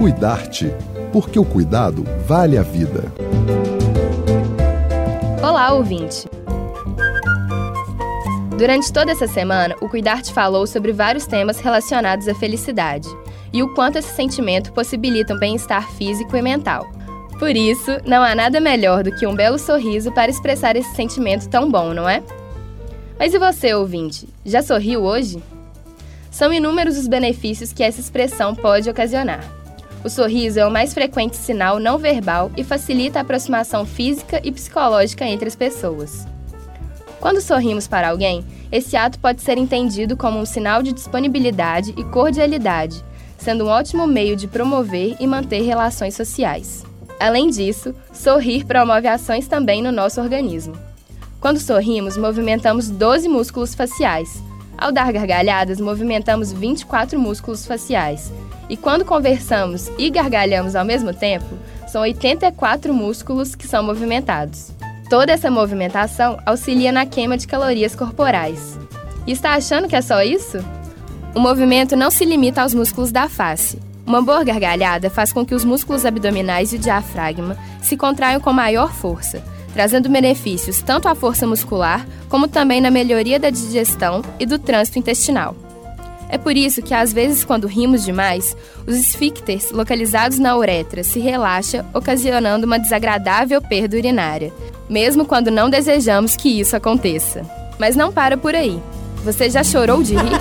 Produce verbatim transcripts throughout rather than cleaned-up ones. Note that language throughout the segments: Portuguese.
Cuidar-te, porque o cuidado vale a vida. Olá, ouvinte! Durante toda essa semana, o Cuidar-te falou sobre vários temas relacionados à felicidade e o quanto esse sentimento possibilita um bem-estar físico e mental. Por isso, não há nada melhor do que um belo sorriso para expressar esse sentimento tão bom, não é? Mas e você, ouvinte? Já sorriu hoje? São inúmeros os benefícios que essa expressão pode ocasionar. O sorriso é o mais frequente sinal não verbal e facilita a aproximação física e psicológica entre as pessoas. Quando sorrimos para alguém, esse ato pode ser entendido como um sinal de disponibilidade e cordialidade, sendo um ótimo meio de promover e manter relações sociais. Além disso, sorrir promove ações também no nosso organismo. Quando sorrimos, movimentamos doze músculos faciais. Ao dar gargalhadas, movimentamos vinte e quatro músculos faciais. E quando conversamos e gargalhamos ao mesmo tempo, são oitenta e quatro músculos que são movimentados. Toda essa movimentação auxilia na queima de calorias corporais. E está achando que é só isso? O movimento não se limita aos músculos da face. Uma boa gargalhada faz com que os músculos abdominais e o diafragma se contraiam com maior força, trazendo benefícios tanto à força muscular, como também na melhoria da digestão e do trânsito intestinal. É por isso que, às vezes, quando rimos demais, os esfíncteres localizados na uretra se relaxam, ocasionando uma desagradável perda urinária, mesmo quando não desejamos que isso aconteça. Mas não para por aí. Você já chorou de rir?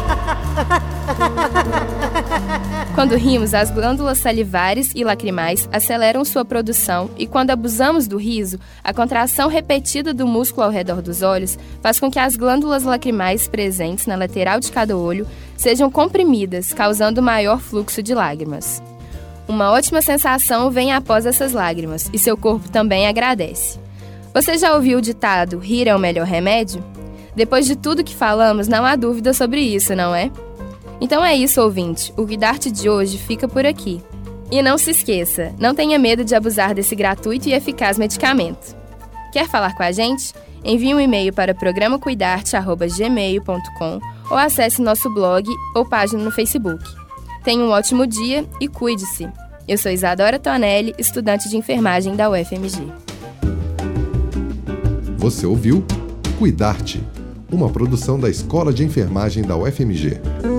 Quando rimos, as glândulas salivares e lacrimais aceleram sua produção e, quando abusamos do riso, a contração repetida do músculo ao redor dos olhos faz com que as glândulas lacrimais presentes na lateral de cada olho sejam comprimidas, causando maior fluxo de lágrimas. Uma ótima sensação vem após essas lágrimas e seu corpo também agradece. Você já ouviu o ditado "rir é o melhor remédio"? Depois de tudo que falamos, não há dúvida sobre isso, não é? Então é isso, ouvinte. O Cuidar-te de hoje fica por aqui. E não se esqueça, não tenha medo de abusar desse gratuito e eficaz medicamento. Quer falar com a gente? Envie um e-mail para programa cuidarte arroba gmail ponto com ou acesse nosso blog ou página no Facebook. Tenha um ótimo dia e cuide-se. Eu sou Isadora Tonelli, estudante de enfermagem da U F M G. Você ouviu Cuidar-te, uma produção da Escola de Enfermagem da U F M G.